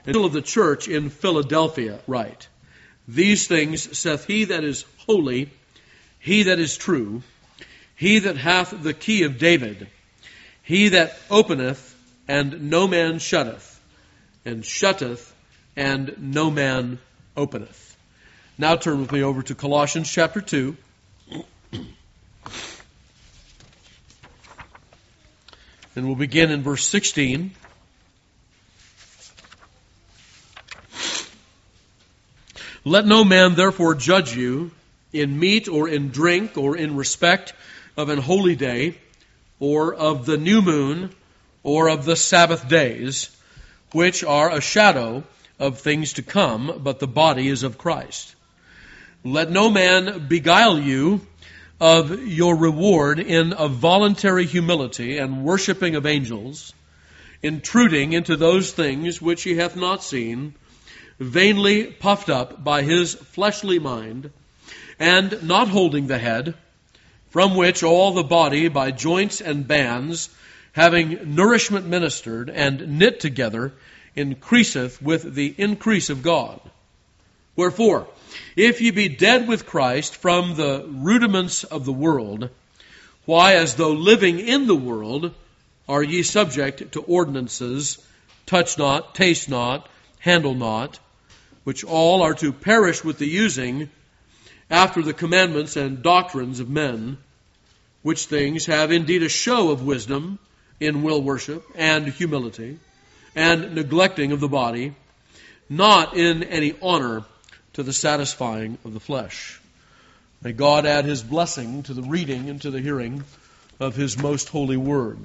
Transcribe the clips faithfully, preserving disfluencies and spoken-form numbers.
and of the church in Philadelphia write, These things saith he that is holy, he that is true, he that hath the key of David, he that openeth, and no man shutteth, and shutteth, and no man openeth. Now turn with me over to Colossians chapter two. And we'll begin in verse sixteen. Let no man therefore judge you in meat or in drink or in respect of an holy day or of the new moon or of the Sabbath days, which are a shadow of things to come, but the body is of Christ. Let no man beguile you of your reward in a voluntary humility and worshiping of angels, intruding into those things which he hath not seen, vainly puffed up by his fleshly mind, and not holding the head, from which all the body by joints and bands, having nourishment ministered and knit together, increaseth with the increase of God. Wherefore, if ye be dead with Christ from the rudiments of the world, why, as though living in the world, are ye subject to ordinances, touch not, taste not, handle not, which all are to perish with the using, after the commandments and doctrines of men, which things have indeed a show of wisdom in will worship and humility, and neglecting of the body, not in any honor to the satisfying of the flesh. May God add His blessing to the reading and to the hearing of His most holy word.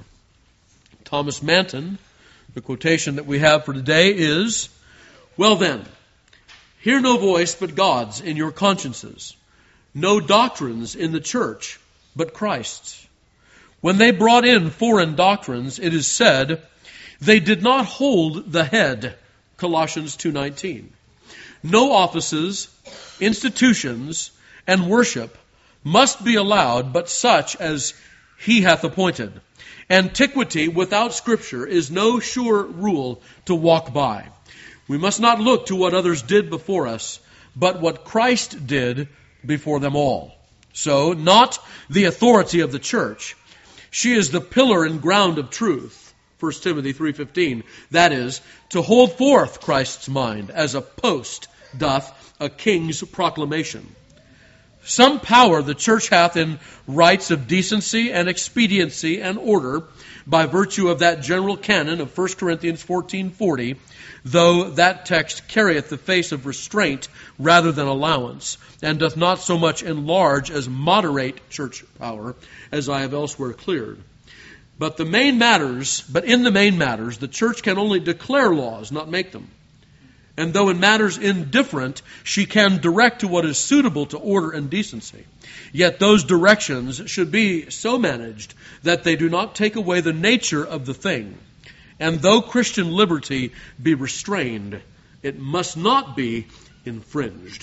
Thomas Manton, the quotation that we have for today is, Well then, hear no voice but God's in your consciences, no doctrines in the church but Christ's. When they brought in foreign doctrines, it is said, they did not hold the head, Colossians two nineteen. No offices, institutions, and worship must be allowed but such as he hath appointed. Antiquity without Scripture is no sure rule to walk by. We must not look to what others did before us, but what Christ did before them all. So, not the authority of the church. She is the pillar and ground of truth. First Timothy three fifteen. That is, to hold forth Christ's mind as a post doth a king's proclamation. Some power the church hath in rights of decency and expediency and order by virtue of that general canon of First Corinthians fourteen forty, though that text carrieth the face of restraint rather than allowance, and doth not so much enlarge as moderate church power, as I have elsewhere cleared. But the main matters, but in the main matters, the church can only declare laws, not make them. And though in matters indifferent, she can direct to what is suitable to order and decency. Yet those directions should be so managed that they do not take away the nature of the thing. And though Christian liberty be restrained, it must not be infringed.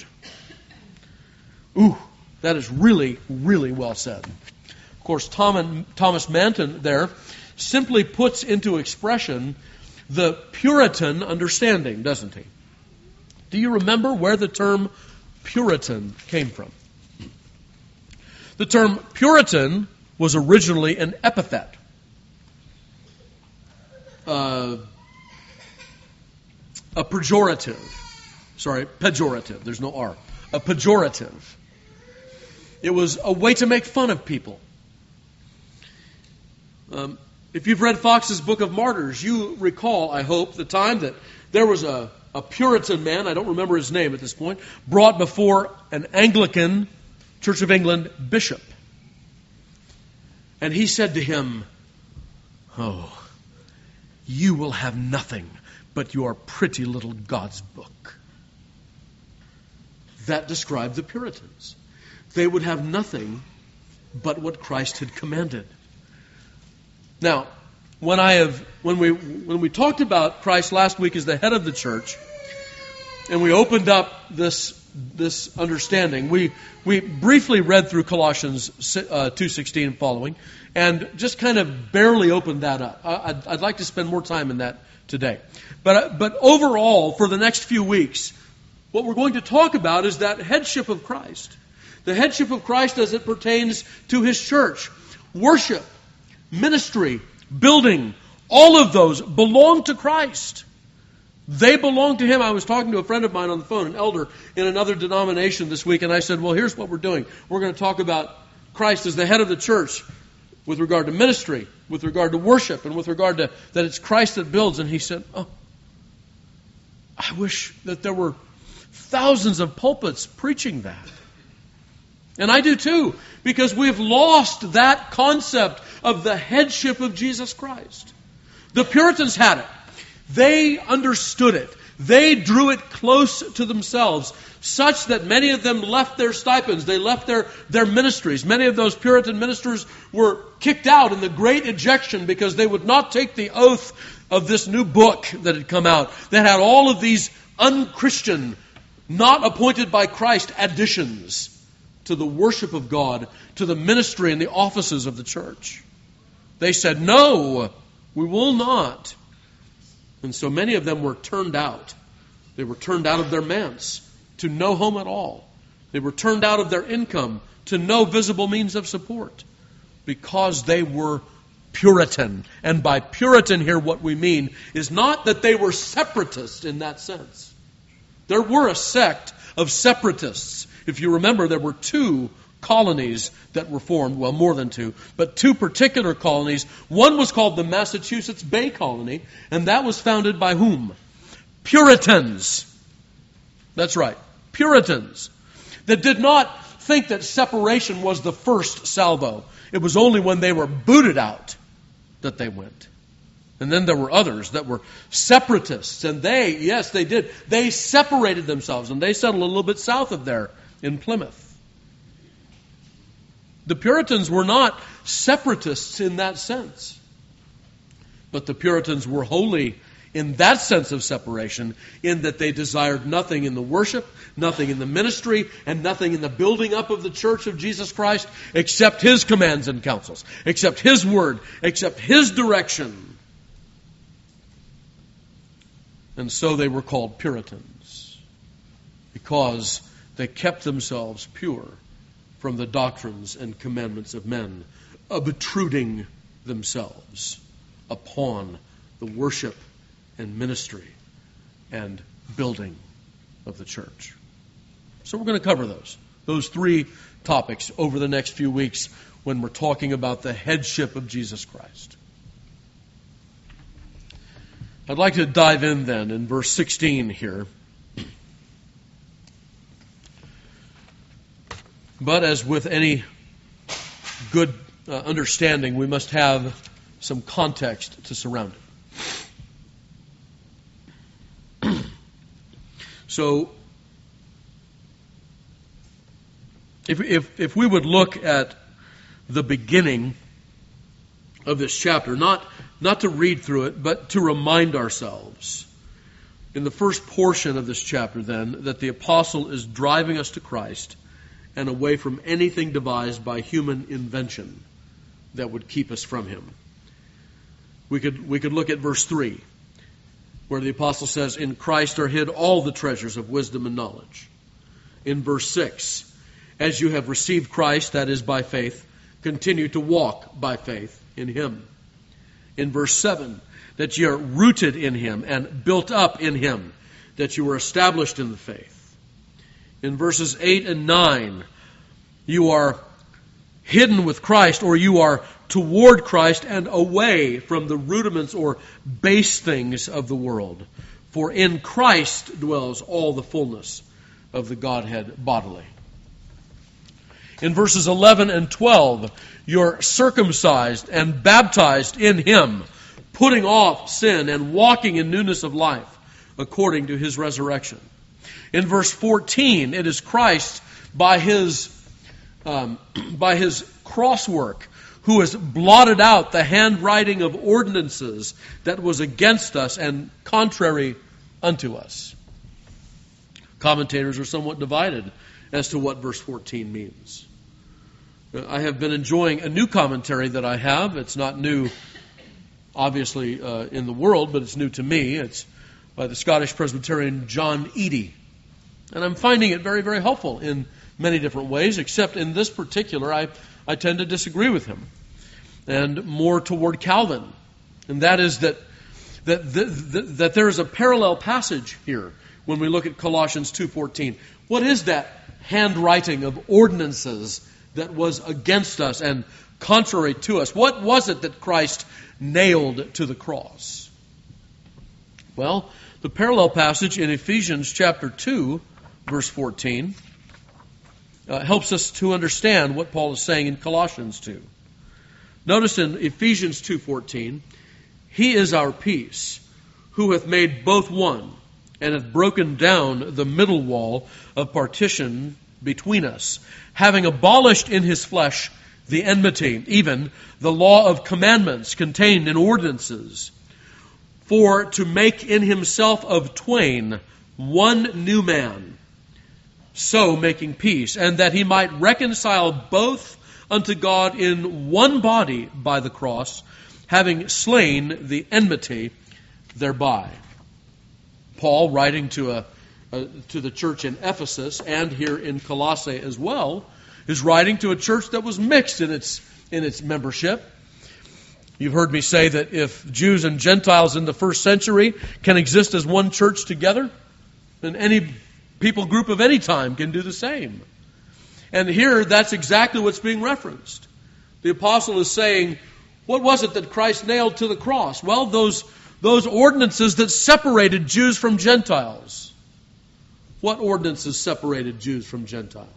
Ooh, that is really, really well said. Of course, Thomas Manton there simply puts into expression the Puritan understanding, doesn't he? Do you remember where the term Puritan came from? The term Puritan was originally an epithet. Uh, a pejorative. Sorry, pejorative. There's no R. A pejorative. It was a way to make fun of people. Um, if you've read Fox's Book of Martyrs, you recall, I hope, the time that there was a, a Puritan man, I don't remember his name at this point, brought before an Anglican Church of England bishop. And he said to him, "Oh, you will have nothing but your pretty little God's book." That described the Puritans. They would have nothing but what Christ had commanded. Now, when I have when we when we talked about Christ last week as the head of the church, and we opened up this this understanding, we we briefly read through Colossians uh, two sixteen following, and just kind of barely opened that up. I, I'd, I'd like to spend more time in that today. But, but overall, for the next few weeks, what we're going to talk about is that headship of Christ. The headship of Christ as it pertains to His church. Worship, ministry, building, all of those belong to Christ. They belong to Him. I was talking to a friend of mine on the phone, an elder in another denomination this week, and I said, well, here's what we're doing. We're going to talk about Christ as the head of the church with regard to ministry, with regard to worship, and with regard to that it's Christ that builds. And he said, oh, I wish that there were thousands of pulpits preaching that. And I do too, because we've lost that concept of the headship of Jesus Christ. The Puritans had it. They understood it. They drew it close to themselves, such that many of them left their stipends. They left their, their ministries. Many of those Puritan ministers were kicked out in the Great Ejection because they would not take the oath of this new book that had come out that had all of these unchristian, not appointed by Christ additions to the worship of God, to the ministry and the offices of the church. They said, no, we will not. And so many of them were turned out. They were turned out of their manse to no home at all. They were turned out of their income to no visible means of support because they were Puritan. And by Puritan here what we mean is not that they were separatists in that sense. There were a sect of separatists. If you remember, there were two colonies that were formed, well, more than two, but two particular colonies. One was called the Massachusetts Bay Colony, and that was founded by whom? Puritans. That's right, Puritans. That did not think that separation was the first salvo. It was only when they were booted out that they went. And then there were others that were separatists, and they, yes, they did. They separated themselves, and they settled a little bit south of there in Plymouth. The Puritans were not separatists in that sense. But the Puritans were wholly in that sense of separation, in that they desired nothing in the worship, nothing in the ministry, and nothing in the building up of the church of Jesus Christ except His commands and counsels, except His word, except His direction. And so they were called Puritans, because they kept themselves pure from the doctrines and commandments of men, obtruding themselves upon the worship and ministry and building of the church. So we're going to cover those, those three topics over the next few weeks when we're talking about the headship of Jesus Christ. I'd like to dive in then in verse sixteen here. But as with any good uh, understanding, we must have some context to surround it. So, if, if, if we would look at the beginning of this chapter, not, not to read through it, but to remind ourselves, in the first portion of this chapter then, that the apostle is driving us to Christ and away from anything devised by human invention that would keep us from Him. We could, we could look at verse three, where the apostle says, in Christ are hid all the treasures of wisdom and knowledge. In verse six, as you have received Christ, that is by faith, continue to walk by faith in Him. In verse seven, that you are rooted in Him and built up in Him, that you were established in the faith. In verses eight and nine, you are hidden with Christ, or you are toward Christ and away from the rudiments or base things of the world. For in Christ dwells all the fullness of the Godhead bodily. In verses eleven and twelve, you're circumcised and baptized in Him, putting off sin and walking in newness of life according to His resurrection. In verse fourteen, it is Christ by His um, by His crosswork who has blotted out the handwriting of ordinances that was against us and contrary unto us. Commentators are somewhat divided as to what verse fourteen means. I have been enjoying a new commentary that I have. It's not new obviously uh, in the world, but it's new to me. It's by the Scottish Presbyterian John Eadie. And I'm finding it very, very helpful in many different ways, except in this particular, I, I tend to disagree with him, and more toward Calvin. And that is that, that, that, that there is a parallel passage here when we look at Colossians two fourteen. What is that handwriting of ordinances that was against us and contrary to us? What was it that Christ nailed to the cross? Well, the parallel passage in Ephesians chapter two, verse fourteen, uh, helps us to understand what Paul is saying in Colossians two. Notice in Ephesians two fourteen, He is our peace, who hath made both one, and hath broken down the middle wall of partition between us, having abolished in His flesh the enmity, even the law of commandments contained in ordinances, for to make in Himself of twain one new man, so making peace, and that He might reconcile both unto God in one body by the cross, having slain the enmity thereby. Paul, writing to a, a to the church in Ephesus and here in Colossae as well, is writing to a church that was mixed in its in its membership. You've heard me say that if Jews and Gentiles in the first century can exist as one church together, then any people group of any time can do the same. And here, that's exactly what's being referenced. The apostle is saying, what was it that Christ nailed to the cross? Well, those, those ordinances that separated Jews from Gentiles. What ordinances separated Jews from Gentiles?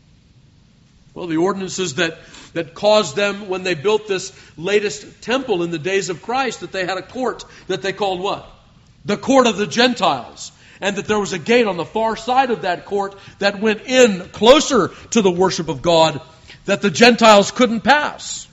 Well, the ordinances that, that caused them, when they built this latest temple in the days of Christ, that they had a court that they called what? The court of the Gentiles. And that there was a gate on the far side of that court that went in closer to the worship of God that the Gentiles couldn't pass.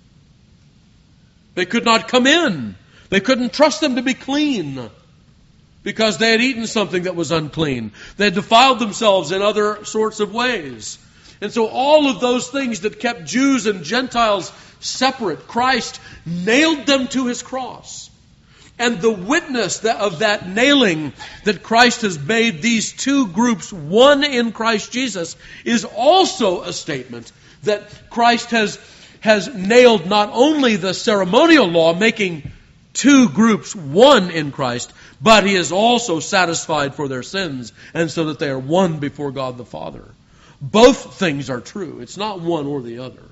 They could not come in. They couldn't trust them to be clean because they had eaten something that was unclean. They had defiled themselves in other sorts of ways. And so all of those things that kept Jews and Gentiles separate, Christ nailed them to His cross. And the witness of that nailing, that Christ has made these two groups one in Christ Jesus, is also a statement that Christ has, has nailed not only the ceremonial law, making two groups one in Christ, but He is also satisfied for their sins, and so that they are one before God the Father. Both things are true. It's not one or the other.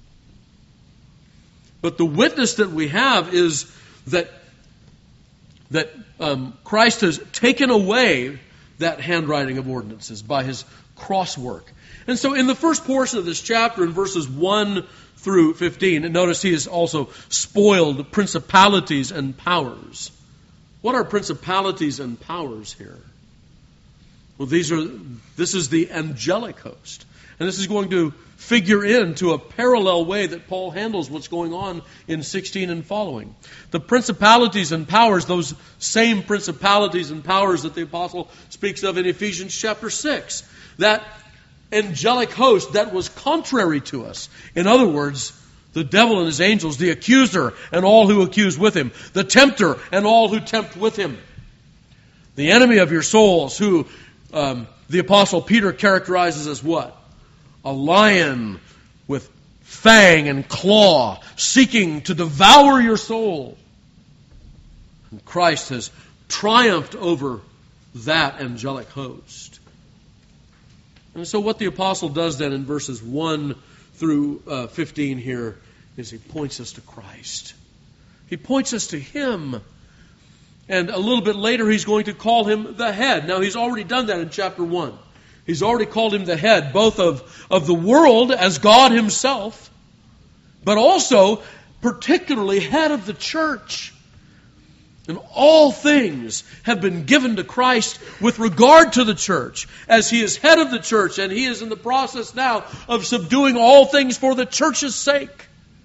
But the witness that we have is that that um, Christ has taken away that handwriting of ordinances by His cross work. And so in the first portion of this chapter, in verses one through fifteen, and notice He has also spoiled principalities and powers. What are principalities and powers here? Well, these are. This is the angelic host. And this is going to figure into a parallel way that Paul handles what's going on in sixteen and following. The principalities and powers, those same principalities and powers that the apostle speaks of in Ephesians chapter six. That angelic host that was contrary to us. In other words, the devil and his angels, the accuser and all who accuse with him, the tempter and all who tempt with him. The enemy of your souls, who um, the apostle Peter characterizes as what? A lion with fang and claw, seeking to devour your soul. And Christ has triumphed over that angelic host. And so what the apostle does then in verses one through uh, fifteen here is he points us to Christ. He points us to Him. And a little bit later he's going to call Him the head. Now he's already done that in chapter one. He's already called Him the head, both of, of the world as God Himself, but also particularly head of the church. And all things have been given to Christ with regard to the church, as He is head of the church, and He is in the process now of subduing all things for the church's sake.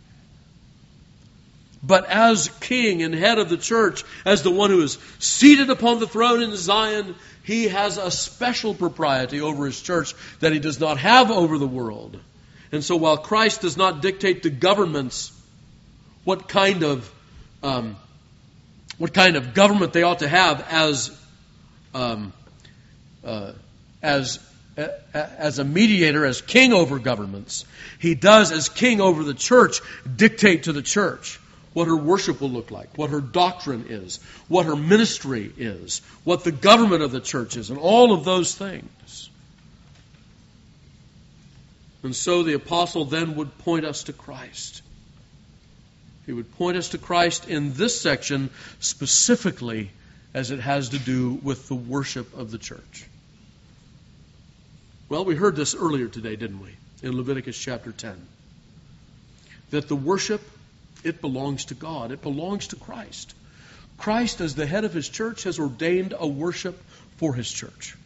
But as king and head of the church, as the one who is seated upon the throne in Zion, He has a special propriety over His church that He does not have over the world. And so while Christ does not dictate to governments what kind of um, what kind of government they ought to have as um, uh, as as a mediator, as king over governments, he does, as king over the church, dictate to the church what her worship will look like, what her doctrine is, what her ministry is, what the government of the church is, and all of those things. And so the apostle then would point us to Christ. He would point us to Christ in this section specifically as it has to do with the worship of the church. Well, we heard this earlier today, didn't we? In Leviticus chapter ten. That the worship, it belongs to God. It belongs to Christ. Christ, as the head of His church, has ordained a worship for His church.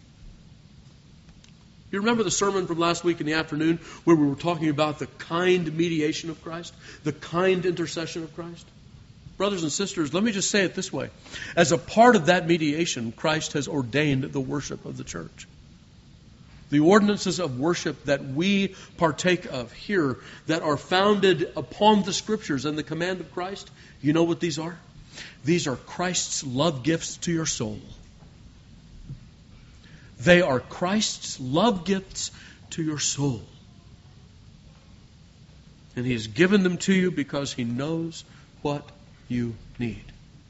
You remember the sermon from last week in the afternoon where we were talking about the kind mediation of Christ? The kind intercession of Christ? Brothers and sisters, let me just say it this way. As a part of that mediation, Christ has ordained the worship of the church. The ordinances of worship that we partake of here, that are founded upon the Scriptures and the command of Christ, you know what these are? These are Christ's love gifts to your soul. They are Christ's love gifts to your soul. And He has given them to you because He knows what you need.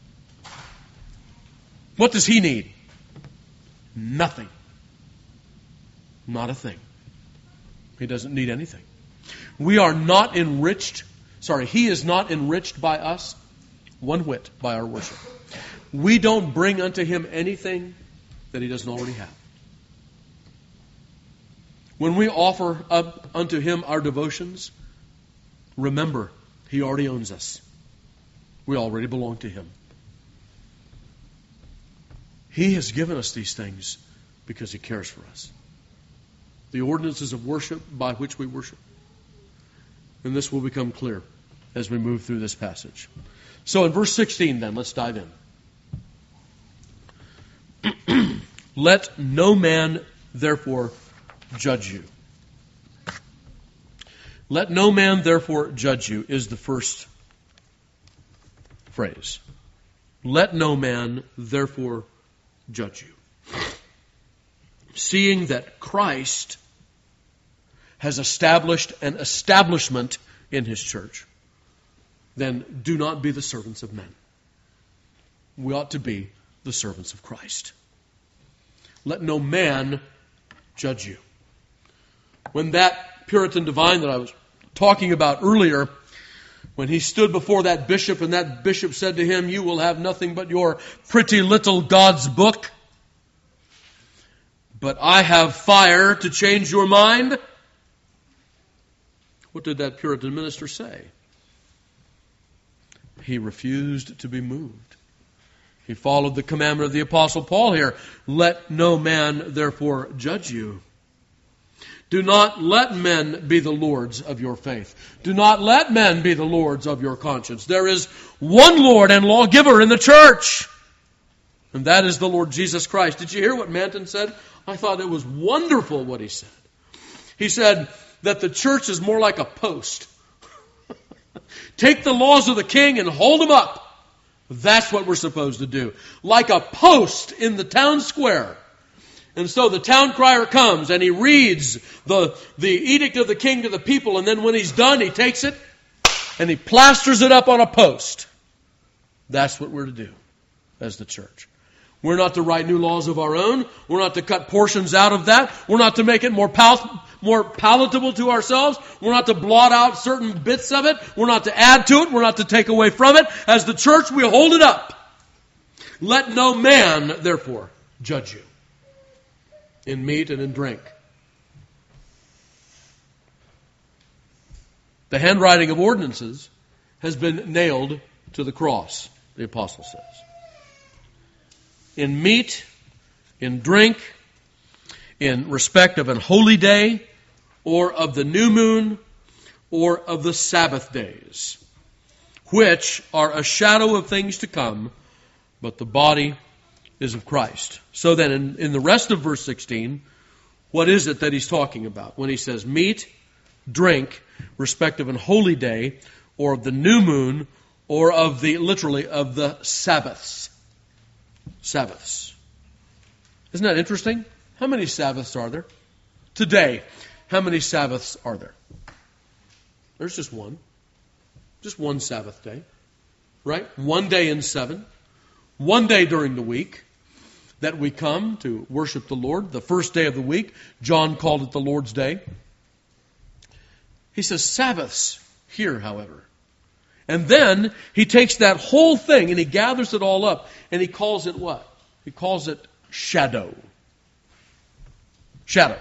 What does He need? Nothing. Not a thing. He doesn't need anything. We are not enriched, sorry, He is not enriched by us one whit by our worship. We don't bring unto Him anything that He doesn't already have. When we offer up unto Him our devotions, remember, He already owns us. We already belong to Him. He has given us these things because He cares for us. The ordinances of worship by which we worship. And this will become clear as we move through this passage. So in verse sixteen then, let's dive in. Let no man therefore judge you. Let no man therefore judge you is the first phrase. Let no man therefore judge you. Seeing that Christ has established an establishment in His church, then do not be the servants of men. We ought to be the servants of Christ. Let no man judge you. When that Puritan divine that I was talking about earlier, when he stood before that bishop and that bishop said to him, "You will have nothing but your pretty little God's book, but I have fire to change your mind." What did that Puritan minister say? He refused to be moved. He followed the commandment of the Apostle Paul here. Let no man therefore judge you. Do not let men be the lords of your faith. Do not let men be the lords of your conscience. There is one Lord and lawgiver in the church, and that is the Lord Jesus Christ. Did you hear what Manton said? I thought it was wonderful what he said. He said that the church is more like a post. Take the laws of the king and hold them up. That's what we're supposed to do. Like a post in the town square. And so the town crier comes and he reads the, the edict of the king to the people, and then when he's done, he takes it and he plasters it up on a post. That's what we're to do as the church. We're not to write new laws of our own. We're not to cut portions out of that. We're not to make it more pal- more palatable to ourselves. We're not to blot out certain bits of it. We're not to add to it. We're not to take away from it. As the church, we hold it up. Let no man, therefore, judge you in meat and in drink. The handwriting of ordinances has been nailed to the cross, the apostle says. In meat, in drink, in respect of an holy day, or of the new moon, or of the Sabbath days, which are a shadow of things to come, but the body is of Christ. So then in, in the rest of verse sixteen, what is it that he's talking about when he says meat, drink, respect of an holy day, or of the new moon, or of the, literally, of the Sabbaths. Sabbaths. Isn't that interesting? How many Sabbaths are there? Today, how many Sabbaths are there? There's just one. Just one Sabbath day. Right? One day in seven. One day during the week that we come to worship the Lord. The first day of the week, John called it the Lord's Day. He says Sabbaths here, however. And then he takes that whole thing and he gathers it all up and he calls it what? He calls it shadow. Shadow.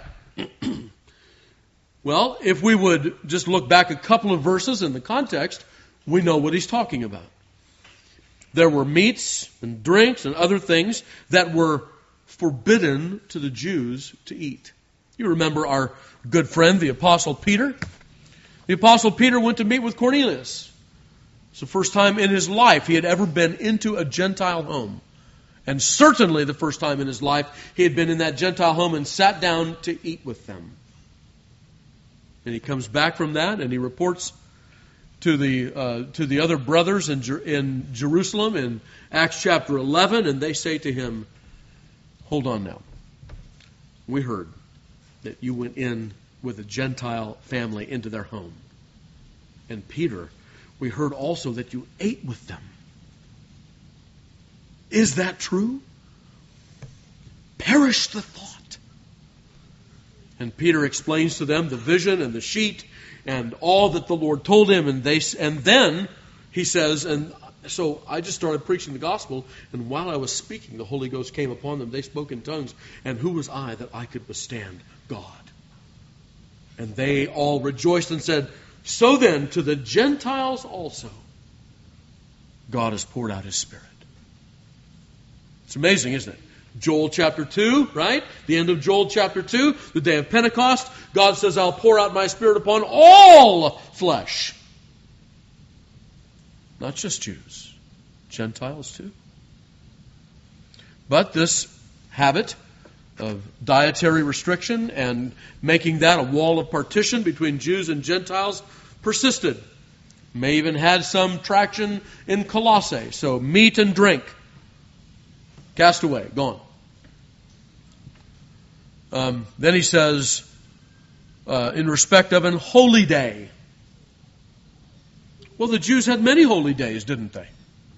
Well, if we would just look back a couple of verses in the context, we know what he's talking about. There were meats and drinks and other things that were forbidden to the Jews to eat. You remember our good friend, the Apostle Peter? The Apostle Peter went to meet with Cornelius. It's the first time in his life he had ever been into a Gentile home. And certainly the first time in his life he had been in that Gentile home and sat down to eat with them. And he comes back from that and he reports to the uh, to the other brothers in, Jer- in Jerusalem in Acts chapter eleven, and they say to him, hold on now. We heard that you went in with a Gentile family into their home. And Peter, we heard also that you ate with them. Is that true? Perish the thought. And Peter explains to them the vision and the sheet and all that the Lord told him. And they, and then he says, and so I just started preaching the gospel, and while I was speaking, the Holy Ghost came upon them. They spoke in tongues. And who was I that I could withstand God? And they all rejoiced and said, so then, to the Gentiles also, God has poured out His Spirit. It's amazing, isn't it? Joel chapter two, right? The end of Joel chapter two, the day of Pentecost. God says, I'll pour out my Spirit upon all flesh. Not just Jews, Gentiles too. But this habit of dietary restriction and making that a wall of partition between Jews and Gentiles persisted. May even had some traction in Colossae. So meat and drink, cast away, gone. Um, then he says, uh, in respect of an holy day. Well, the Jews had many holy days, didn't they?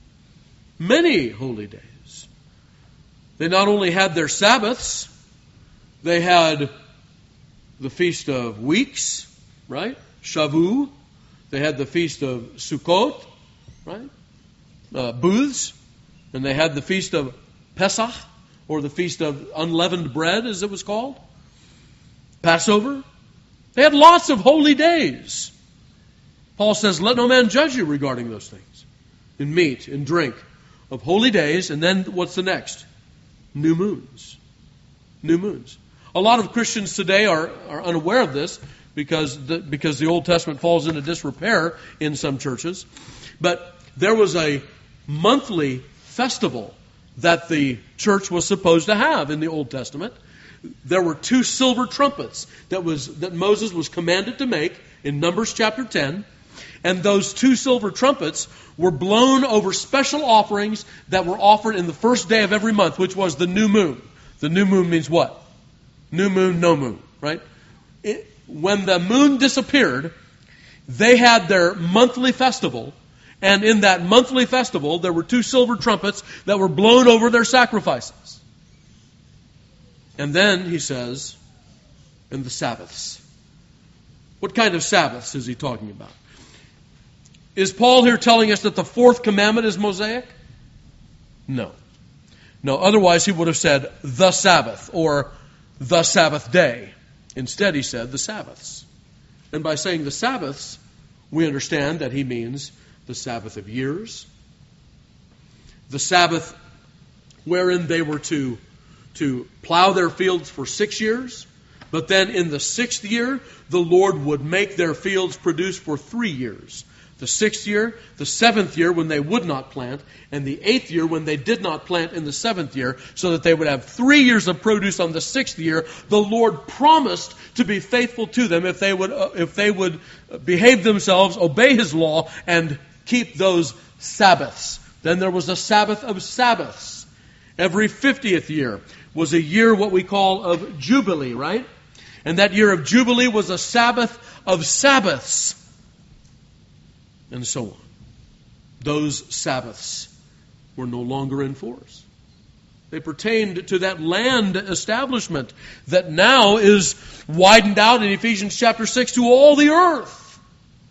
Many holy days. They not only had their Sabbaths, they had the Feast of Weeks, right? Shavu. They had the Feast of Sukkot, right? Uh, booths. And they had the Feast of Pesach, or the Feast of Unleavened Bread, as it was called. Passover. They had lots of holy days. Paul says, let no man judge you regarding those things. In meat, in drink, of holy days. And then what's the next? New moons. New moons. A lot of Christians today are, are unaware of this because the, because the Old Testament falls into disrepair in some churches. But there was a monthly festival that the church was supposed to have in the Old Testament. There were two silver trumpets that was that Moses was commanded to make in Numbers chapter ten. And those two silver trumpets were blown over special offerings that were offered in the first day of every month, which was the new moon. The new moon means what? New moon, no moon, right? It, when the moon disappeared, they had their monthly festival. And in that monthly festival, there were two silver trumpets that were blown over their sacrifices. And then, he says, in the Sabbaths. What kind of Sabbaths is he talking about? Is Paul here telling us that the fourth commandment is Mosaic? No. No, otherwise he would have said the Sabbath or the Sabbath day. Instead he said the Sabbaths. And by saying the Sabbaths, we understand that he means the Sabbath of years, the Sabbath wherein they were to, to plow their fields for six years, but then in the sixth year, the Lord would make their fields produce for three years. The sixth year, the seventh year when they would not plant, and the eighth year when they did not plant in the seventh year, so that they would have three years of produce on the sixth year. The Lord promised to be faithful to them if they would, uh, if they would behave themselves, obey His law, and keep those Sabbaths. Then there was a Sabbath of Sabbaths. Every fiftieth year was a year what we call of Jubilee, right? And that year of Jubilee was a Sabbath of Sabbaths. And so on. Those Sabbaths were no longer in force. They pertained to that land establishment that now is widened out in Ephesians chapter six to all the earth.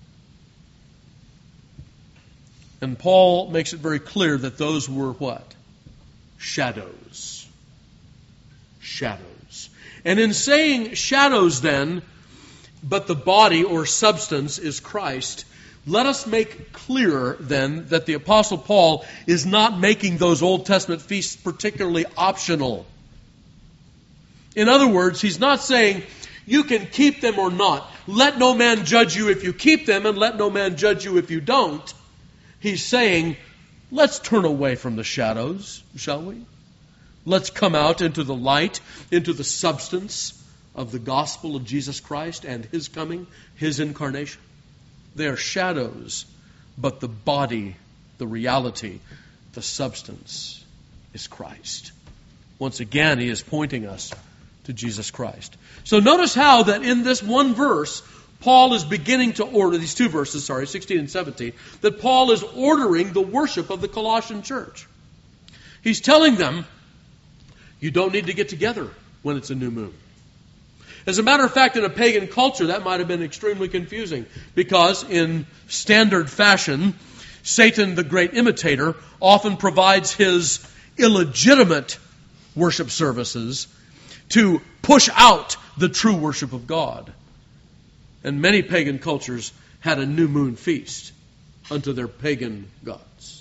And Paul makes it very clear that those were what? Shadows. Shadows. And in saying shadows then, but the body or substance is Christ, let us make clear then that the Apostle Paul is not making those Old Testament feasts particularly optional. In other words, he's not saying you can keep them or not. Let no man judge you if you keep them, and let no man judge you if you don't. He's saying, let's turn away from the shadows, shall we? Let's come out into the light, into the substance of the gospel of Jesus Christ and His coming, His incarnation. They are shadows, but the body, the reality, the substance is Christ. Once again, he is pointing us to Jesus Christ. So notice how that in this one verse, Paul is beginning to order, these two verses, sorry, sixteen and seventeen, that Paul is ordering the worship of the Colossian church. He's telling them, you don't need to get together when it's a new moon. As a matter of fact, in a pagan culture, that might have been extremely confusing because in standard fashion, Satan, the great imitator, often provides his illegitimate worship services to push out the true worship of God. And many pagan cultures had a new moon feast unto their pagan gods.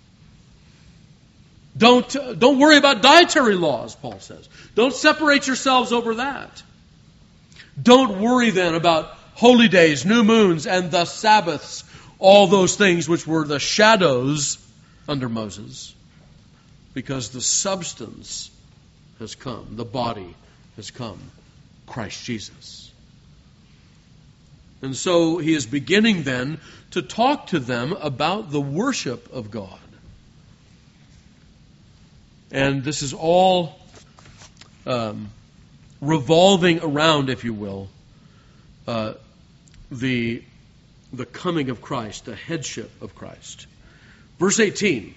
Don't, uh, don't worry about dietary laws, Paul says. Don't separate yourselves over that. Don't worry then about holy days, new moons, and the Sabbaths, all those things which were the shadows under Moses, because the substance has come, the body has come, Christ Jesus. And so he is beginning then to talk to them about the worship of God. And this is all um, revolving around, if you will, uh, the, the coming of Christ, the headship of Christ. Verse eighteen.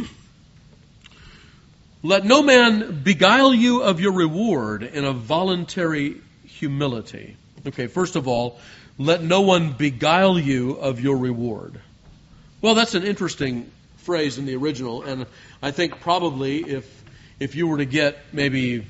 Let no man beguile you of your reward in a voluntary humility. Okay, first of all, let no one beguile you of your reward. Well, that's an interesting phrase in the original, and I think probably if if you were to get maybe,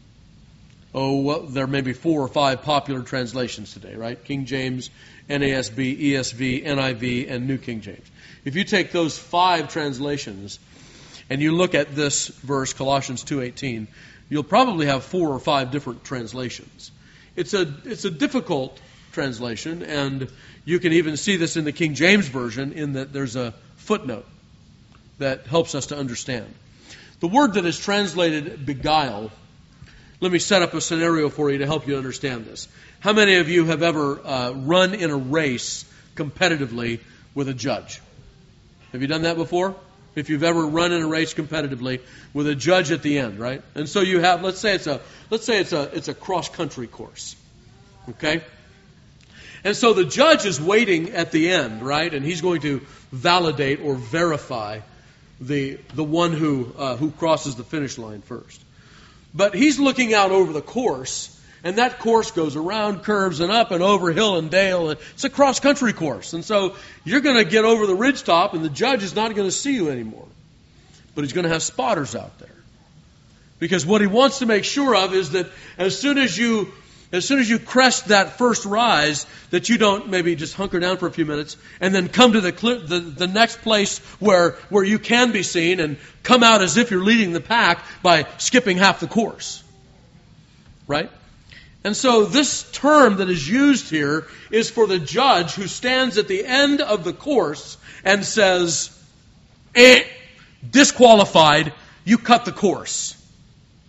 oh, well, there may be four or five popular translations today, right? King James, N A S B, E S V, N I V, and New King James. If you take those five translations and you look at this verse, Colossians two eighteen, you'll probably have four or five different translations. It's a it's a difficult translation, and you can even see this in the King James Version in that there's a footnote that helps us to understand. The word that is translated beguile, let me set up a scenario for you to help you understand this. How many of you have ever uh, run in a race competitively with a judge? Have you done that before? If you've ever run in a race competitively with a judge at the end, right? And so you have, let's say it's a, let's say it's a, it's a cross-country course, okay? And so the judge is waiting at the end, right? And he's going to validate or verify the the one who uh, who crosses the finish line first. But he's looking out over the course, and that course goes around curves and up and over hill and dale. It's a cross-country course. And so you're going to get over the ridgetop, and the judge is not going to see you anymore. But he's going to have spotters out there. Because what he wants to make sure of is that as soon as you as soon as you crest that first rise, that you don't maybe just hunker down for a few minutes and then come to the cl- the, the next place where, where you can be seen and come out as if you're leading the pack by skipping half the course. Right? And so this term that is used here is for the judge who stands at the end of the course and says, eh, disqualified, you cut the course.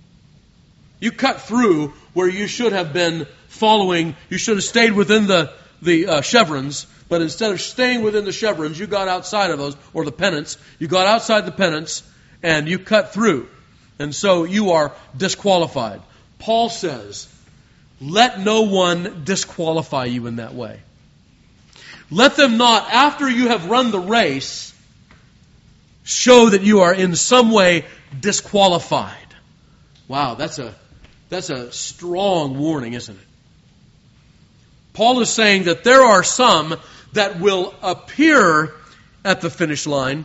You cut through where you should have been following, you should have stayed within the, the uh, chevrons, but instead of staying within the chevrons, you got outside of those, or the pennants. You got outside the pennants, and you cut through. And so you are disqualified. Paul says, let no one disqualify you in that way. Let them not, after you have run the race, show that you are in some way disqualified. Wow, that's a that's a strong warning, isn't it? Paul is saying that there are some that will appear at the finish line,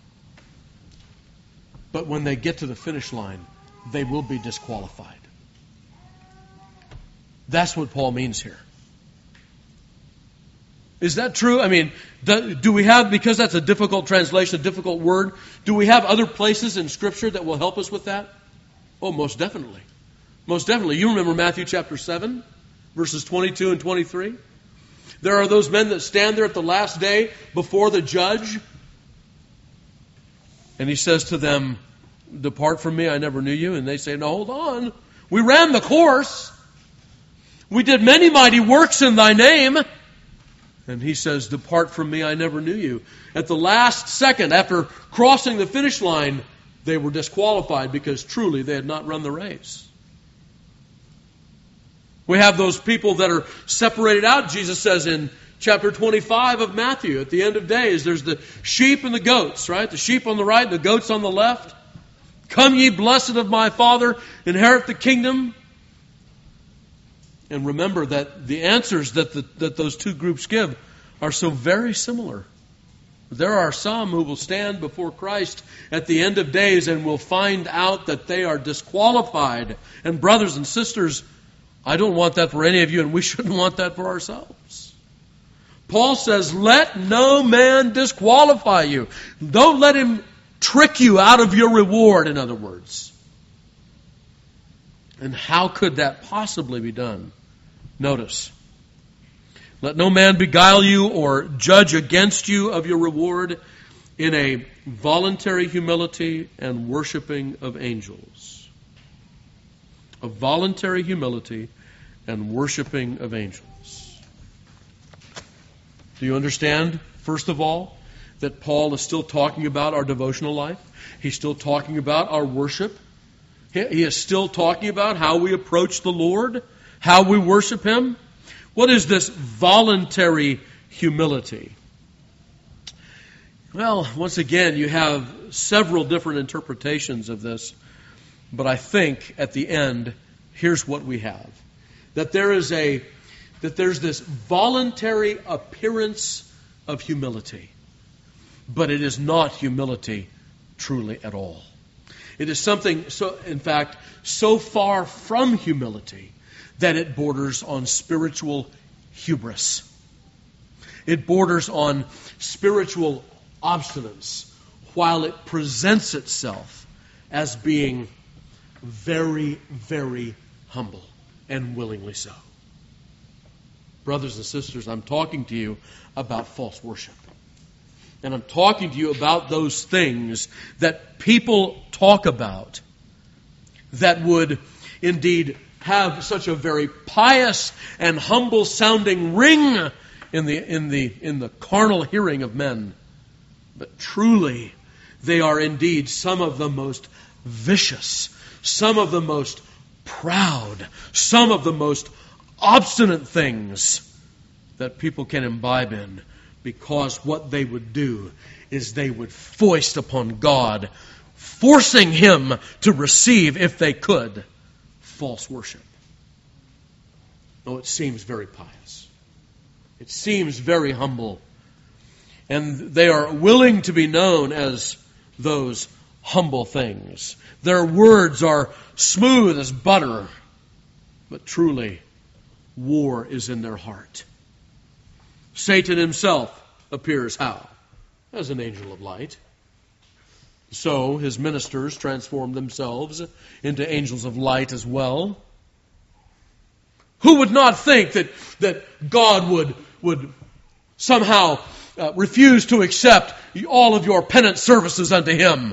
but when they get to the finish line, they will be disqualified. That's what Paul means here. Is that true? I mean, do, do we have, because that's a difficult translation, a difficult word, do we have other places in Scripture that will help us with that? Oh, most definitely. Most definitely. You remember Matthew chapter seven, verses twenty-two and twenty-three? There are those men that stand there at the last day before the judge, and he says to them, depart from me, I never knew you. And they say, no, hold on. We ran the course. We did many mighty works in thy name. And he says, depart from me, I never knew you. At the last second, after crossing the finish line, they were disqualified because truly they had not run the race. We have those people that are separated out, Jesus says in chapter twenty-five of Matthew, at the end of days, there's the sheep and the goats, right? The sheep on the right and the goats on the left. Come ye blessed of my Father, inherit the kingdom. And remember that the answers that the, that those two groups give are so very similar. There are some who will stand before Christ at the end of days and will find out that they are disqualified. And brothers and sisters, I don't want that for any of you, and we shouldn't want that for ourselves. Paul says, let no man disqualify you. Don't let him trick you out of your reward, in other words. And how could that possibly be done? Notice, let no man beguile you or judge against you of your reward in a voluntary humility and worshiping of angels. A voluntary humility and worshiping of angels. Do you understand, first of all, that Paul is still talking about our devotional life? He's still talking about our worship. He is still talking about how we approach the Lord, how we worship Him. What is this voluntary humility? Well, once again, you have several different interpretations of this, but I think at the end, here's what we have. That there is a, that there's this voluntary appearance of humility, but it is not humility truly at all. It is something, so in fact, so far from humility that it borders on spiritual hubris. It borders on spiritual obstinance, while it presents itself as being very, very humble, and willingly so. Brothers and sisters, I'm talking to you about false worship. And I'm talking to you about those things that people talk about that would indeed have such a very pious and humble sounding ring in the in the in the carnal hearing of men. But truly, they are indeed some of the most vicious, some of the most proud, some of the most obstinate things that people can imbibe in, because what they would do is they would foist upon God, forcing Him to receive, if they could, false worship. Oh, it seems very pious. It seems very humble. And they are willing to be known as those humble things. Their words are smooth as butter, but truly, war is in their heart. Satan himself appears how? As an angel of light. So his ministers transform themselves into angels of light as well. Who would not think that, that God would, would somehow uh, refuse to accept all of your penance services unto Him?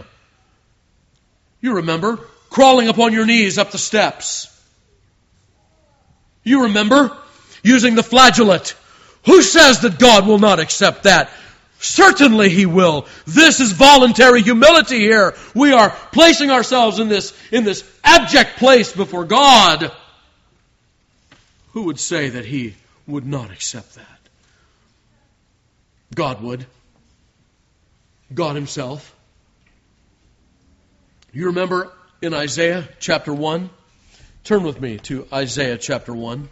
You remember crawling upon your knees up the steps. You remember using the flageolet. Who says that God will not accept that? Certainly He will. This is voluntary humility here. We are placing ourselves in this, in this abject place before God. Who would say that He would not accept that? God would. God Himself. You remember in Isaiah chapter one? Turn with me to Isaiah chapter one.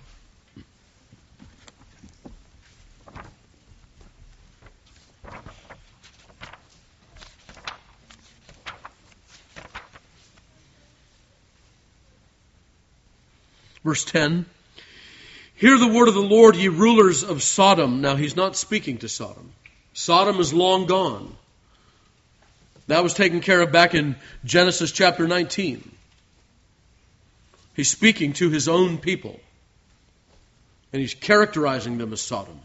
Verse ten. Hear the word of the Lord, ye rulers of Sodom. Now He's not speaking to Sodom. Sodom is long gone. That was taken care of back in Genesis chapter nineteen. He's speaking to His own people. And He's characterizing them as Sodom.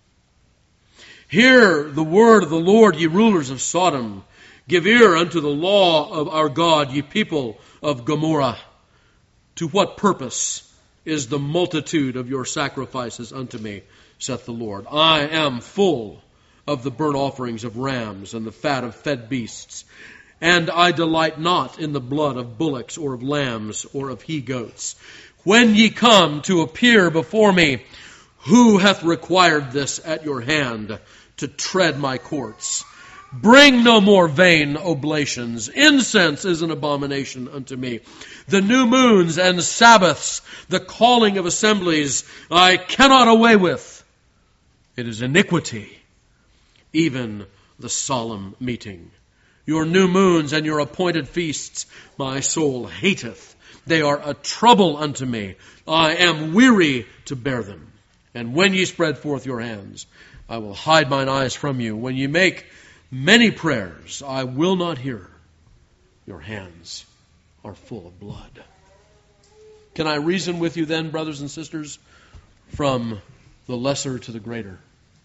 Hear the word of the Lord, ye rulers of Sodom. Give ear unto the law of our God, ye people of Gomorrah. To what purpose is the multitude of your sacrifices unto me, saith the Lord? I am full of the burnt offerings of rams and the fat of fed beasts. And I delight not in the blood of bullocks or of lambs or of he-goats. When ye come to appear before me, who hath required this at your hand to tread my courts? Bring no more vain oblations. Incense is an abomination unto me. The new moons and Sabbaths, the calling of assemblies, I cannot away with. It is iniquity, even the solemn meeting. Your new moons and your appointed feasts, my soul hateth. They are a trouble unto me. I am weary to bear them. And when ye spread forth your hands, I will hide mine eyes from you. When ye make many prayers, I will not hear. Your hands are full of blood. Can I reason with you then, brothers and sisters, from the lesser to the greater?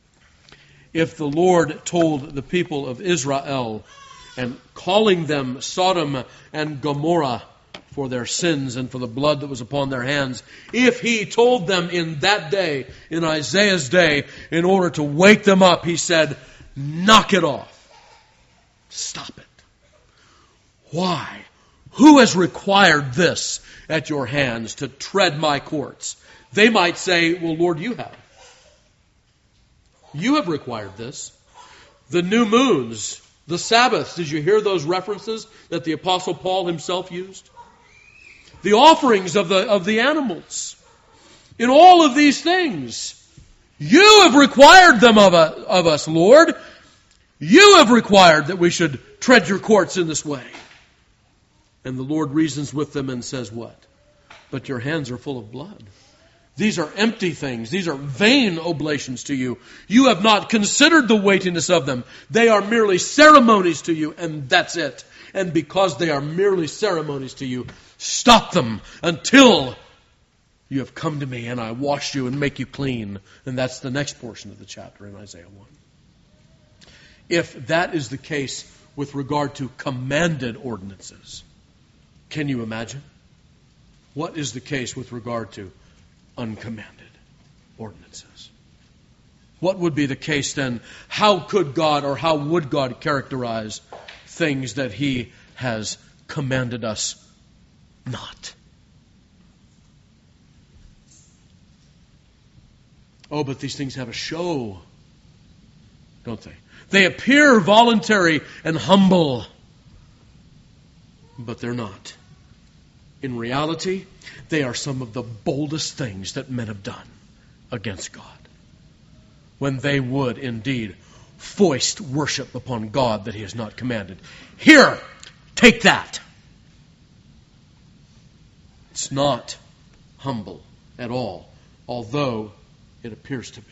If the Lord told the people of Israel, and calling them Sodom and Gomorrah for their sins and for the blood that was upon their hands, if He told them in that day, in Isaiah's day, in order to wake them up, He said, knock it off. Stop it. Why? Who has required this at your hands to tread my courts? They might say, well, Lord, you have. You have required this. The new moons, the Sabbaths, did you hear those references that the Apostle Paul himself used? The offerings of the, of the animals. In all of these things, you have required them of, a, of us, Lord. You have required that we should tread your courts in this way. And the Lord reasons with them and says what? But your hands are full of blood. These are empty things. These are vain oblations to you. You have not considered the weightiness of them. They are merely ceremonies to you, and that's it. And because they are merely ceremonies to you, stop them until you have come to me and I wash you and make you clean. And that's the next portion of the chapter in Isaiah one. If that is the case with regard to commanded ordinances, can you imagine? What is the case with regard to uncommanded ordinances? What would be the case then? How could God or how would God characterize things that He has commanded us not? Oh, but these things have a show, don't they? They appear voluntary and humble, but they're not. In reality, they are some of the boldest things that men have done against God. When they would indeed foist worship upon God that He has not commanded. Here, take that. It's not humble at all, although it appears to be.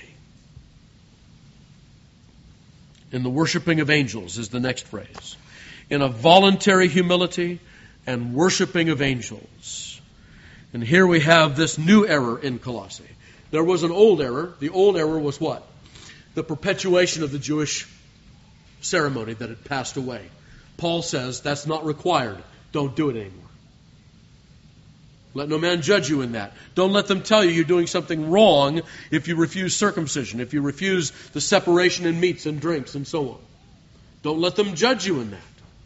In the worshiping of angels is the next phrase. In a voluntary humility and worshiping of angels. And here we have this new error in Colossae. There was an old error. The old error was what? The perpetuation of the Jewish ceremony that had passed away. Paul says that's not required. Don't do it anymore. Let no man judge you in that. Don't let them tell you you're doing something wrong if you refuse circumcision, if you refuse the separation in meats and drinks and so on. Don't let them judge you in that.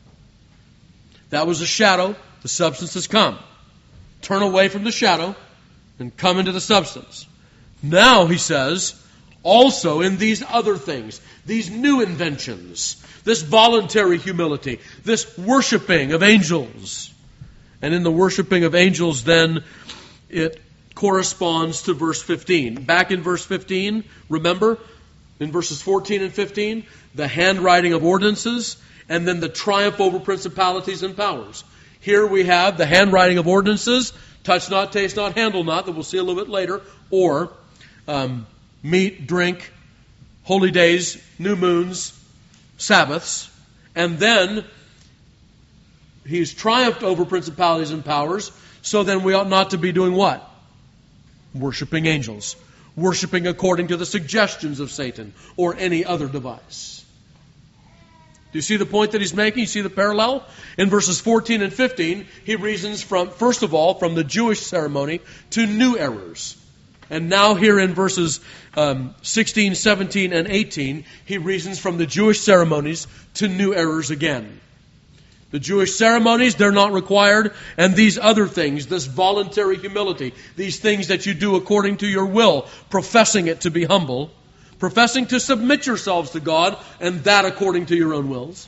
That was a shadow. The substance has come. Turn away from the shadow and come into the substance. Now, he says, also in these other things, these new inventions, this voluntary humility, this worshiping of angels. And in the worshiping of angels, then, it corresponds to verse fifteen. Back in verse fifteen, remember, in verses fourteen and fifteen, the handwriting of ordinances, and then the triumph over principalities and powers. Here we have the handwriting of ordinances, touch not, taste not, handle not, that we'll see a little bit later, or um, meat, drink, holy days, new moons, Sabbaths, and then he's triumphed over principalities and powers, so then we ought not to be doing what? Worshipping angels. Worshipping according to the suggestions of Satan or any other device. Do you see the point that he's making? You see the parallel? In verses fourteen and fifteen, he reasons from, first of all, from the Jewish ceremony to new errors. And now here in verses um, sixteen, seventeen, and eighteen, he reasons from the Jewish ceremonies to new errors again. The Jewish ceremonies, they're not required. And these other things, this voluntary humility, these things that you do according to your will, professing it to be humble, professing to submit yourselves to God, and that according to your own wills.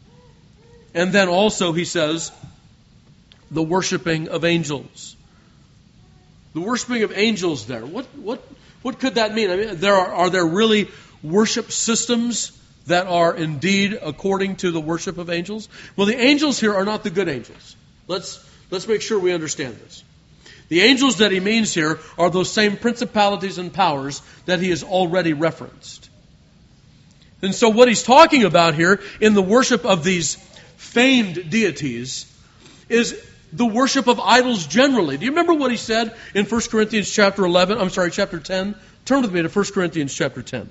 And then also, he says, the worshiping of angels. The worshiping of angels there. What what what could that mean? I mean, there are, are there really worship systems that are indeed according to the worship of angels? Well, the angels here are not the good angels. Let's let's make sure we understand this. The angels that he means here are those same principalities and powers that he has already referenced. And so what he's talking about here in the worship of these feigned deities is the worship of idols generally. Do you remember what he said in First Corinthians chapter eleven? I'm sorry, chapter ten. Turn with me to First Corinthians chapter ten.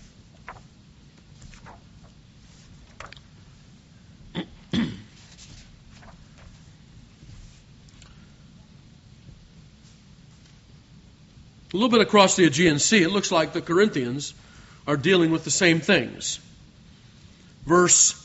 A little bit across the Aegean Sea, it looks like the Corinthians are dealing with the same things. Verse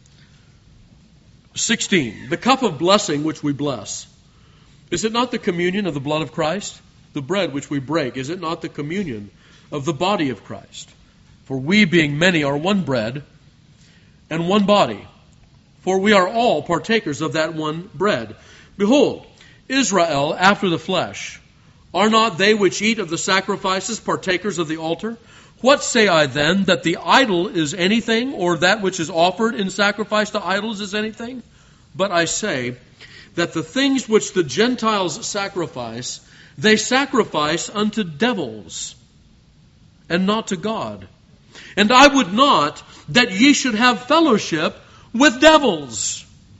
sixteen, the cup of blessing which we bless, is it not the communion of the blood of Christ? The bread which we break, is it not the communion of the body of Christ? For we, being many, are one bread and one body. For we are all partakers of that one bread. Behold, Israel after the flesh, are not they which eat of the sacrifices partakers of the altar? What say I then, that the idol is anything, or that which is offered in sacrifice to idols is anything? But I say that the things which the Gentiles sacrifice, they sacrifice unto devils, and not to God. And I would not that ye should have fellowship with devils.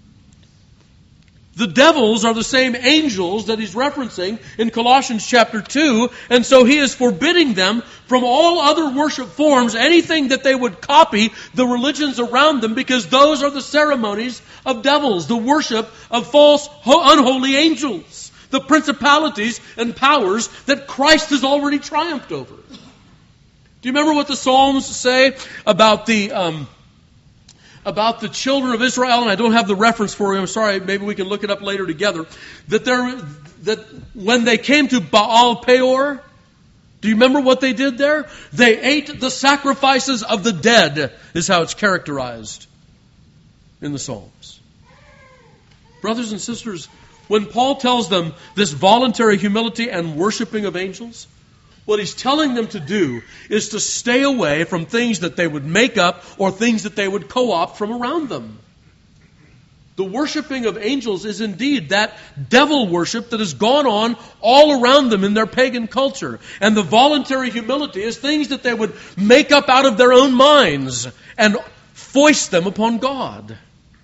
The devils are the same angels that he's referencing in Colossians chapter two, and so he is forbidding them from all other worship forms, anything that they would copy the religions around them, because those are the ceremonies of devils, the worship of false, unholy angels, the principalities and powers that Christ has already triumphed over. Do you remember what the Psalms say about the... Um, about the children of Israel, and I don't have the reference for you, I'm sorry, maybe we can look it up later together, that there, that when they came to Baal Peor, do you remember what they did there? They ate the sacrifices of the dead, is how it's characterized in the Psalms. Brothers and sisters, when Paul tells them this voluntary humility and worshiping of angels, what he's telling them to do is to stay away from things that they would make up or things that they would co-opt from around them. The worshiping of angels is indeed that devil worship that has gone on all around them in their pagan culture. And the voluntary humility is things that they would make up out of their own minds and foist them upon God.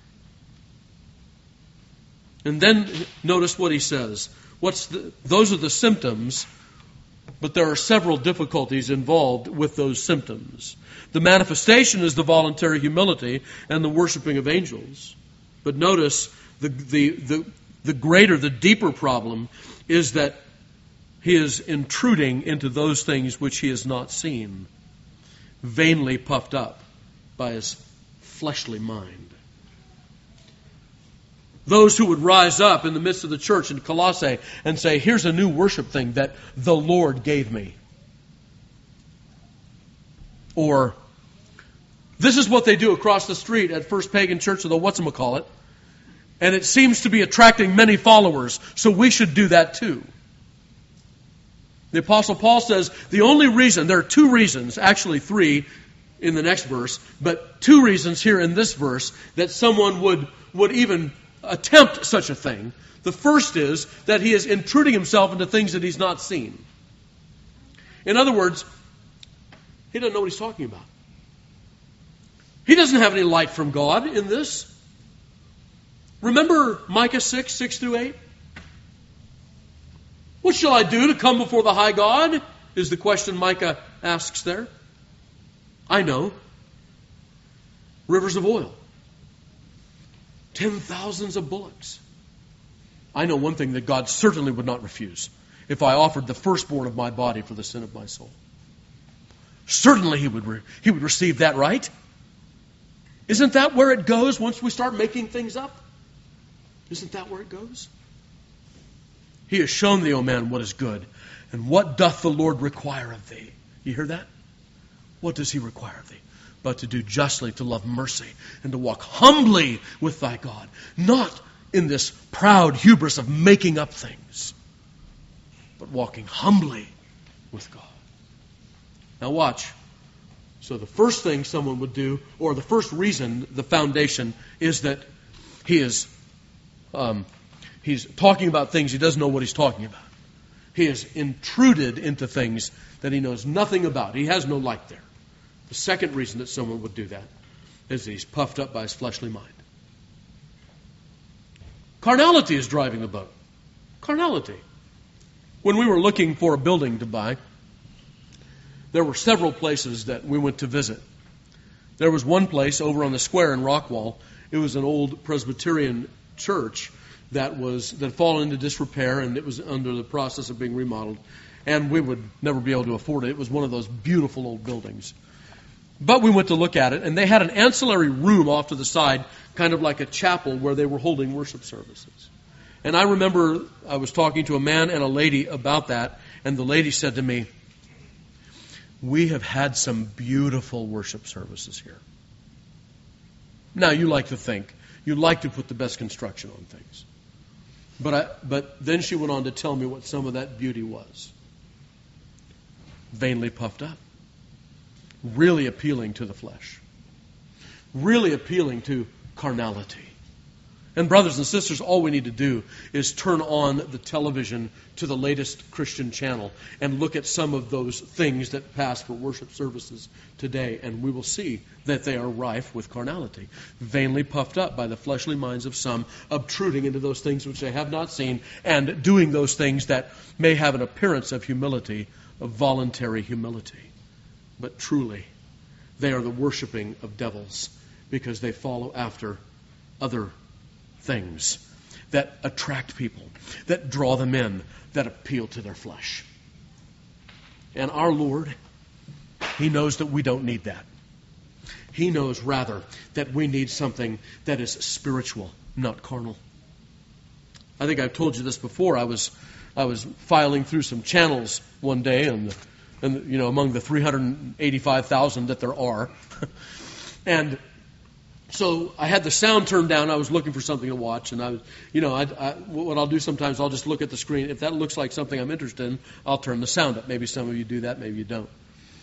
And then notice what he says. What's the, those are the symptoms. But there are several difficulties involved with those symptoms. The manifestation is the voluntary humility and the worshiping of angels. But notice the, the, the, the greater, the deeper problem is that he is intruding into those things which he has not seen, vainly puffed up by his fleshly mind. Those who would rise up in the midst of the church in Colossae and say, here's a new worship thing that the Lord gave me. Or, this is what they do across the street at First Pagan Church of the whatchamacallit, and it seems to be attracting many followers, so we should do that too. The Apostle Paul says the only reason, there are two reasons, actually three in the next verse, but two reasons here in this verse that someone would, would even attempt such a thing. The first is that he is intruding himself into things that he's not seen. In other words, he doesn't know what he's talking about. He doesn't have any light from God in this. Remember Micah six, six through eight? What shall I do to come before the high God? Is the question Micah asks there. I know. Rivers of oil. Ten thousands of bullocks. I know one thing that God certainly would not refuse. If I offered the firstborn of my body for the sin of my soul. Certainly he would, re- he would receive that, right? Isn't that where it goes once we start making things up? Isn't that where it goes? He has shown thee, O man, what is good. And what doth the Lord require of thee? You hear that? What does he require of thee? But to do justly, to love mercy, and to walk humbly with thy God. Not in this proud hubris of making up things, but walking humbly with God. Now watch. So the first thing someone would do, or the first reason, the foundation, is that he is um, he's talking about things he doesn't know what he's talking about. He is intruded into things that he knows nothing about. He has no light there. The second reason that someone would do that is that he's puffed up by his fleshly mind. Carnality is driving the boat. Carnality. When we were looking for a building to buy, there were several places that we went to visit. There was one place over on the square in Rockwall. It was an old Presbyterian church that was that had fallen into disrepair, and it was under the process of being remodeled. And we would never be able to afford it. It was one of those beautiful old buildings. But we went to look at it, and they had an ancillary room off to the side, kind of like a chapel where they were holding worship services. And I remember I was talking to a man and a lady about that, and the lady said to me, we have had some beautiful worship services here. Now, you like to think, you like to put the best construction on things. But I, but then she went on to tell me what some of that beauty was. Vainly puffed up. Really appealing to the flesh. Really appealing to carnality. And brothers and sisters, all we need to do is turn on the television to the latest Christian channel and look at some of those things that pass for worship services today, and we will see that they are rife with carnality, vainly puffed up by the fleshly minds of some, obtruding into those things which they have not seen, and doing those things that may have an appearance of humility, of voluntary humility. But truly, they are the worshiping of devils, because they follow after other things that attract people, that draw them in, that appeal to their flesh. And our Lord, He knows that we don't need that. He knows, rather, that we need something that is spiritual, not carnal. I think I've told you this before. I was I was filing through some channels one day, and, and you know, among the three hundred eighty-five thousand that there are. And so I had the sound turned down. I was looking for something to watch, and I was, you know, I, I, what I'll do sometimes, I'll just look at the screen. If that looks like something I'm interested in, I'll turn the sound up. Maybe some of you do that, maybe you don't.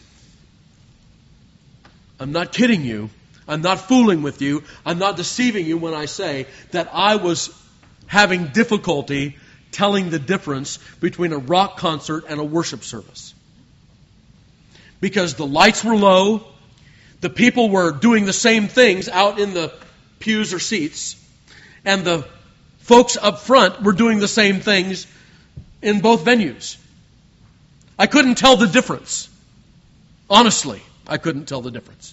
I'm not kidding you. I'm not fooling with you. I'm not deceiving you when I say that I was having difficulty telling the difference between a rock concert and a worship service. Because the lights were low. The people were doing the same things out in the pews or seats. And the folks up front were doing the same things in both venues. I couldn't tell the difference. Honestly, I couldn't tell the difference.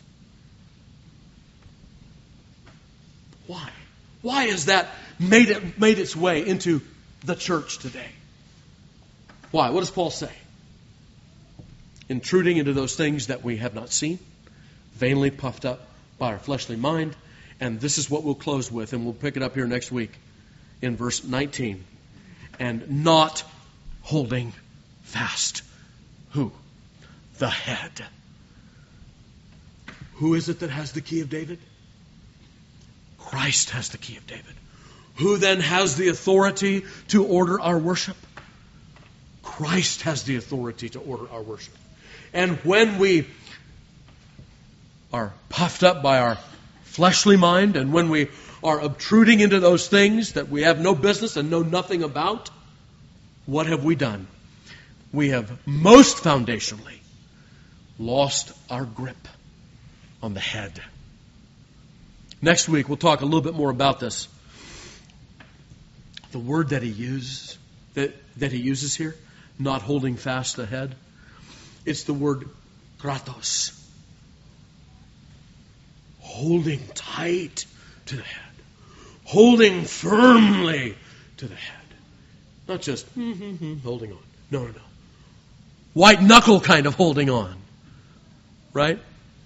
Why? Why has that made it made its way into the church today? Why? What does Paul say? Intruding into those things that we have not seen, vainly puffed up by our fleshly mind. And this is what we'll close with, and we'll pick it up here next week in verse nineteen. And not holding fast. Who? The head. Who is it that has the key of David? Christ has the key of David. Who then has the authority to order our worship? Christ has the authority to order our worship. And when we are puffed up by our fleshly mind, and when we are obtruding into those things that we have no business and know nothing about, what have we done? We have most foundationally lost our grip on the head. Next week we'll talk a little bit more about this. The word that he uses, that, that he uses here, not holding fast the head, it's the word kratos. Holding tight to the head. Holding firmly to the head. Not just holding on. No, no, no. White knuckle kind of holding on. Right?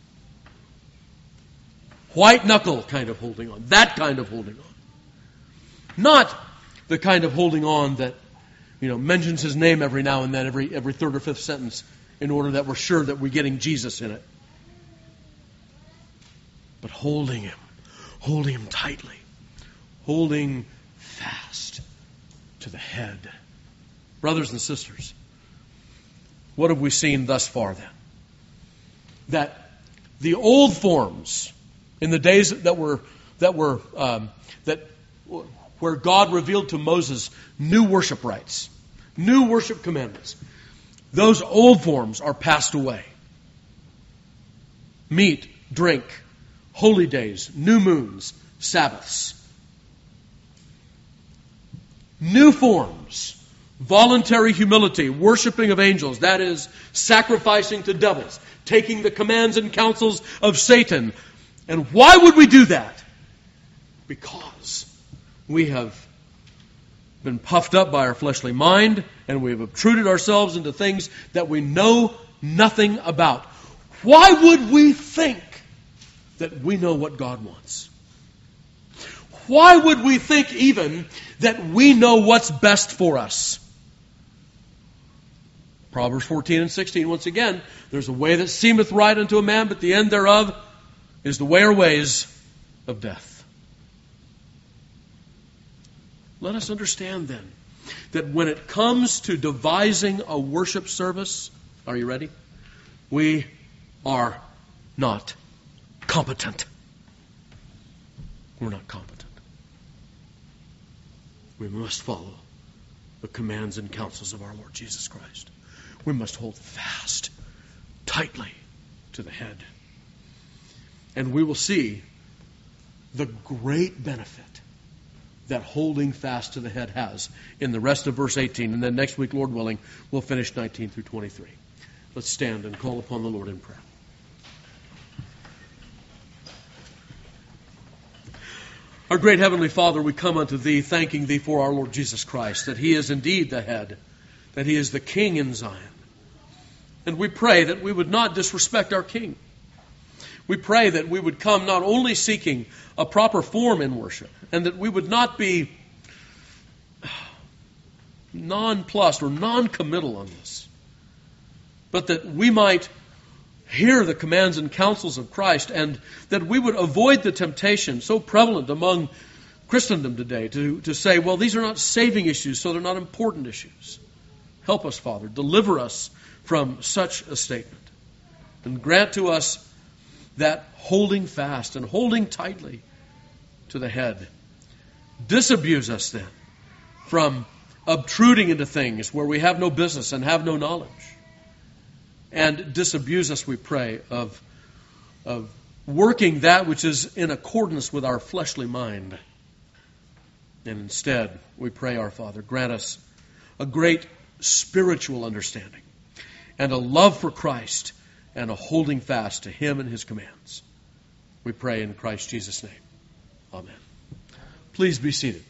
White knuckle kind of holding on. That kind of holding on. Not the kind of holding on that, you know, mentions his name every now and then, every every third or fifth sentence, in order that we're sure that we're getting Jesus in it. But holding him, holding him tightly, holding fast to the head. Brothers and sisters, what have we seen thus far then? That the old forms in the days that were that were um, that where God revealed to Moses new worship rites, new worship commandments, those old forms are passed away. Meat, drink, holy days, new moons, Sabbaths. New forms, voluntary humility, worshiping of angels, that is, sacrificing to devils, taking the commands and counsels of Satan. And why would we do that? Because we have been puffed up by our fleshly mind, and we have obtruded ourselves into things that we know nothing about. Why would we think that we know what God wants? Why would we think even that we know what's best for us? Proverbs fourteen and sixteen, once again, there's a way that seemeth right unto a man, but the end thereof is the way or ways of death. Let us understand then that when it comes to devising a worship service, are you ready? We are not competent. We're not competent. We must follow the commands and counsels of our Lord Jesus Christ. We must hold fast, tightly to the head. And we will see the great benefit that holding fast to the head has in the rest of verse eighteen. And then next week, Lord willing, we'll finish nineteen through twenty-three. Let's stand and call upon the Lord in prayer. Our great Heavenly Father, we come unto Thee, thanking Thee for our Lord Jesus Christ, that He is indeed the head, that He is the King in Zion. And we pray that we would not disrespect our King. We pray that we would come not only seeking a proper form in worship, and that we would not be nonplussed or non-committal on this, but that we might hear the commands and counsels of Christ, and that we would avoid the temptation so prevalent among Christendom today to, to say, well, these are not saving issues, so they're not important issues. Help us, Father. Deliver us from such a statement. And grant to us that holding fast and holding tightly to the head. Disabuse us then from obtruding into things where we have no business and have no knowledge. And disabuse us, we pray, of, of working that which is in accordance with our fleshly mind. And instead, we pray, our Father, grant us a great spiritual understanding and a love for Christ and a holding fast to Him and His commands. We pray in Christ Jesus' name. Amen. Please be seated.